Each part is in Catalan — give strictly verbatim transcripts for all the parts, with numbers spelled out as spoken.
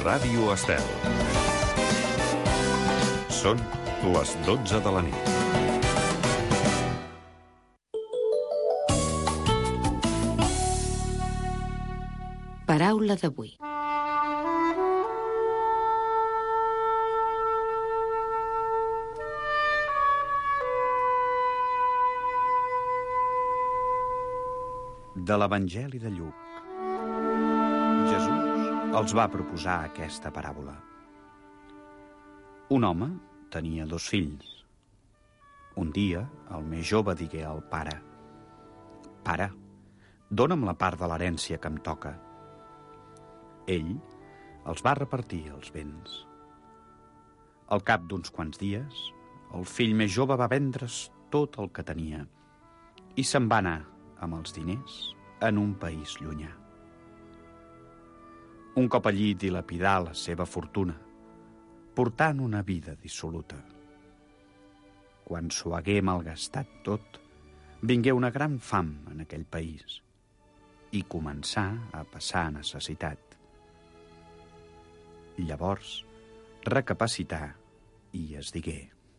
Ràdio Estel. Són les dotze de la nit. Paraula d'avui. De l'Evangeli de Lluc. Jesús els va proposar aquesta paràbola. Un home tenia dos fills. Un dia, el més jove digué al pare: «Pare, dona'm la part de l'herència que em toca». Ell els va repartir els béns. Al cap d'uns quants dies, el fill més jove va vendre's tot el que tenia i se'n va anar amb els diners en un país llunyà. Un cop allí dilapidà la seva fortuna, portant una vida dissoluta. Quan s'ho hagué malgastat tot, vingué una gran fam en aquell país i començà a passar necessitat. Llavors recapacità i es digué: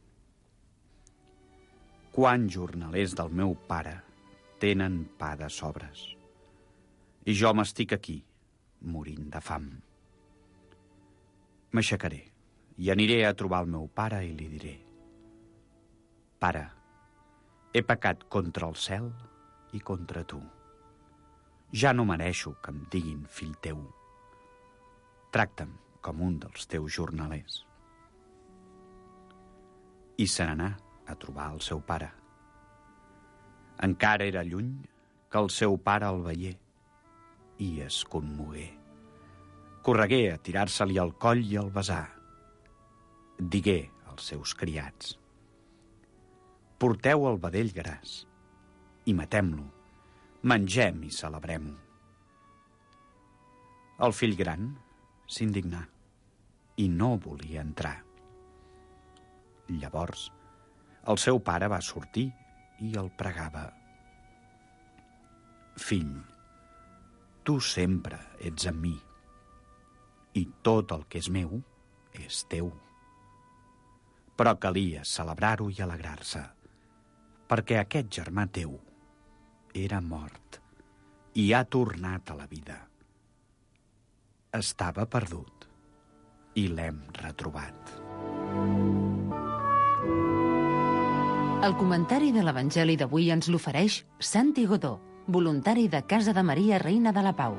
«Quants jornalers del meu pare tenen pa de sobres, i jo m'estic aquí, morint de fam. M'aixecaré i aniré a trobar el meu pare i li diré: Pare, he pecat contra el cel i contra tu. Ja no mereixo que em diguin fill teu. Tracta'm com un dels teus jornalers». I se n'anà a trobar el seu pare. Encara era lluny que el seu pare el veié i es commogué. Corregué a tirar-se-li al coll i el besà. Digué als seus criats: «Porteu el vedell gras i matem-lo, mengem i celebrem-ho». El fill gran s'indignà i no volia entrar. Llavors, el seu pare va sortir i el pregava: «Fill, tu sempre ets amb mi, i tot el que és meu és teu». Però calia celebrar-ho i alegrar-se, perquè aquest germà teu era mort i ha tornat a la vida. Estava perdut i l'hem retrobat. El comentari de l'Evangeli d'avui ens l'ofereix Santi Godó, voluntari de Casa de Maria Reina de la Pau.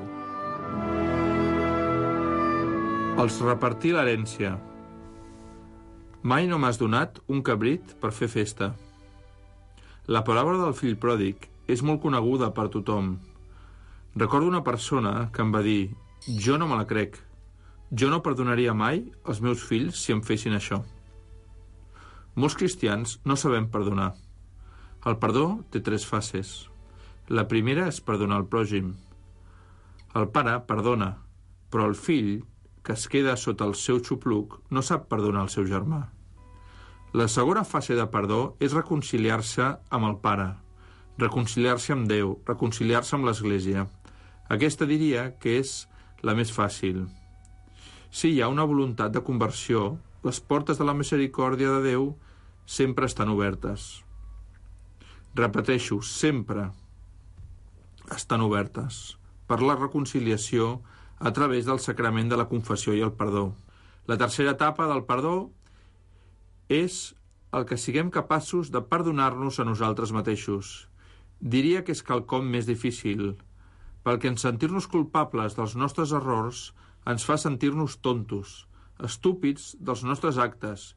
Els repartir l'herència. Mai no m'has donat un cabrit per fer festa. La paraula del fill pròdig és molt coneguda per tothom. Recordo una persona que em va dir: «Jo no me la crec. Jo no perdonaria mai als meus fills si em fessin això». Molts cristians no sabem perdonar. El perdó té tres fases. La primera és perdonar el pròxim. El pare perdona, però el fill, que es queda sota el seu xupluc, no sap perdonar el seu germà. La segona fase de perdó és reconciliar-se amb el pare, reconciliar-se amb Déu, reconciliar-se amb l'Església. Aquesta diria que és la més fàcil. Si hi ha una voluntat de conversió, les portes de la misericòrdia de Déu sempre estan obertes. Repeteixo, sempre estan obertes per la reconciliació a través del sacrament de la confessió i el perdó. La tercera etapa del perdó és el que siguem capaços de perdonar-nos a nosaltres mateixos. Diria que és quelcom més difícil, perquè en sentir-nos culpables dels nostres errors ens fa sentir-nos tontos, estúpids dels nostres actes,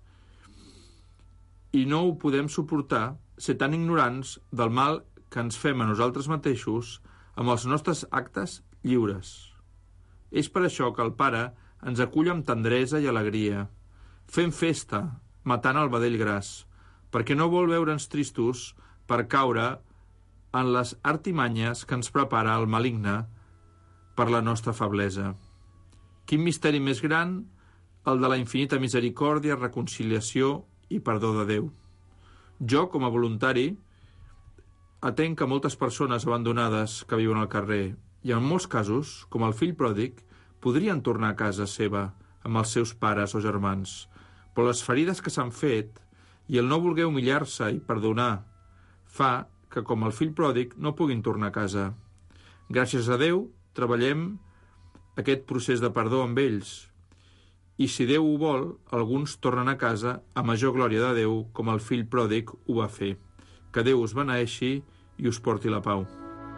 i no ho podem suportar ser tan ignorants del mal que ens fem a nosaltres mateixos amb els nostres actes lliures. És per això que el Pare ens acull amb tendresa i alegria, fent festa, matant el vedell gras, perquè no vol veure'ns tristos per caure en les artimanyes que ens prepara el maligne per la nostra feblesa. Quin misteri més gran el de la infinita misericòrdia, reconciliació i perdó de Déu. Jo, com a voluntari, atenc a moltes persones abandonades que viuen al carrer i, en molts casos, com el fill pròdig, podrien tornar a casa seva amb els seus pares o germans, però les ferides que s'han fet i el no voler humillar-se i perdonar fa que, com el fill pròdig, no puguin tornar a casa. Gràcies a Déu, treballem aquest procés de perdó amb ells, i si Déu ho vol, alguns tornen a casa a major glòria de Déu, com el fill pròdig ho va fer. Que Déu us beneeixi i us porti la pau.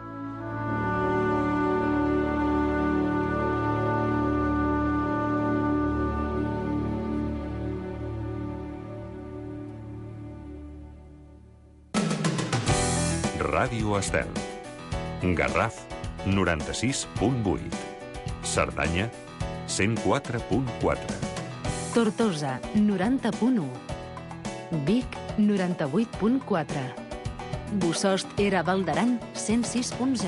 Ràdio Estel. Garraf, noranta-sis punt vuit. Cerdanya, cent quatre punt quatre. Tortosa, noranta punt u. Vic, noranta-vuit punt quatre. Bossòst Era Val d'Aran, cent sis punt zero.